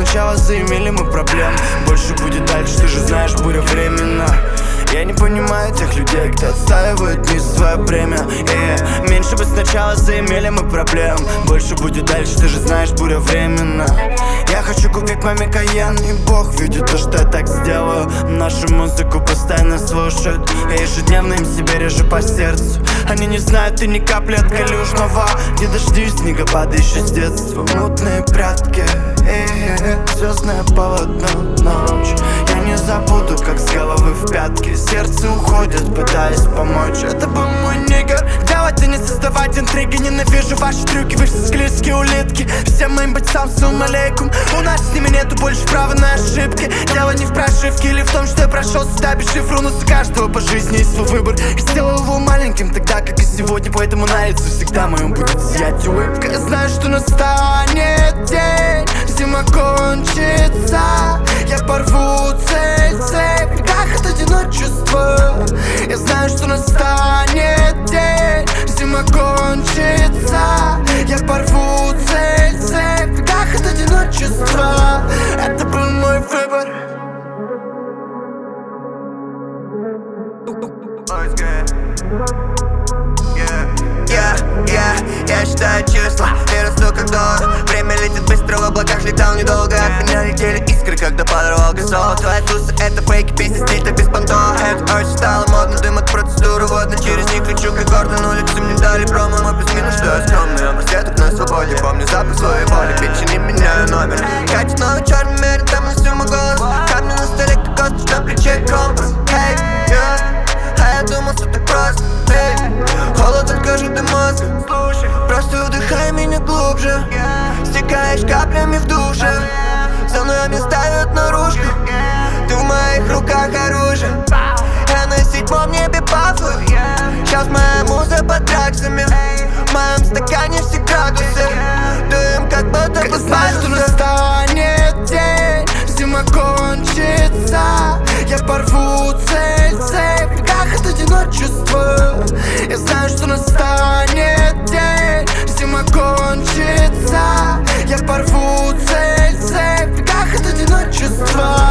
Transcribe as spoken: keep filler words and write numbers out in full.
сначала заимели мы проблем. Больше будет дальше, ты же знаешь, буря временно. Я не понимаю тех людей, кто отстаивает не свое бремя. И меньше бы сначала заимели мы проблем. Больше будет дальше, ты же знаешь, буря временно. Я хочу купить маме Кайен, и Бог видит то, что я так сделаю. Нашу музыку постоянно слушают, я ежедневно им себе режу по сердцу. Они не знают и ни капли от Калюжного, где дожди, снегопады еще с детства. Мутные прятки, звездное полотно, ночь. Я не забуду, как с головы в пятки сердце уходит, пытаясь помочь. Это был мой нигер. Делать и не создавать интриги. Ненавижу ваши трюки, вы склизкие улитки. Всем моим бойцам салам алейкум. У нас с ними нету больше права на ошибки. Дело не в прошивке или в том, что я прошел сюда без шифра. Но за каждого по жизни есть свой выбор. И сделал его маленьким тогда, как и сегодня. Поэтому на лице всегда моем будет сиять улыбка. Я знаю, что настанет день, зима кончится. Я порву цель, цель в бегах от одиночества. Я знаю, что настанет день, зима кончится. Я порву цель, цель в бегах от одиночества. Это был мой выбор. Я, я, я считаю числа и расту как доллар. Время летит быстро, в облаках летал недолго. От меня летели искры, когда подорвал газол. Твоя туса — это фейки, песни, стиль, так без понтов. Это очень стало модно, дым от процедуры водно. Через них лечу как Гордон, улицы мне дали промо. Мой плюс минус, что я скромный, образцеток на свободе. Помню запах своей боли, печень не меняю номер. Катит новый черный мерин, там на всю мой голос. Камни на столе, как косточь на плече компас. Hey, yeah. А я думал, что так просто, эй. Холод откажет до мозга. Просто вдыхай меня глубже. Стекаешь каплями в душе. За мной мне ставят наружку. Ты в моих руках оружие. Я на седьмом небе пафы. Сейчас моя муза под траксами. В моем стакане все градусы. Дым как будто бы знаю, что настанет день, зима кончится. Я порву цель, цель в бегах от одиночества. Я знаю, что настанет день, зима кончится. Я порву цель, цель в бегах от одиночества.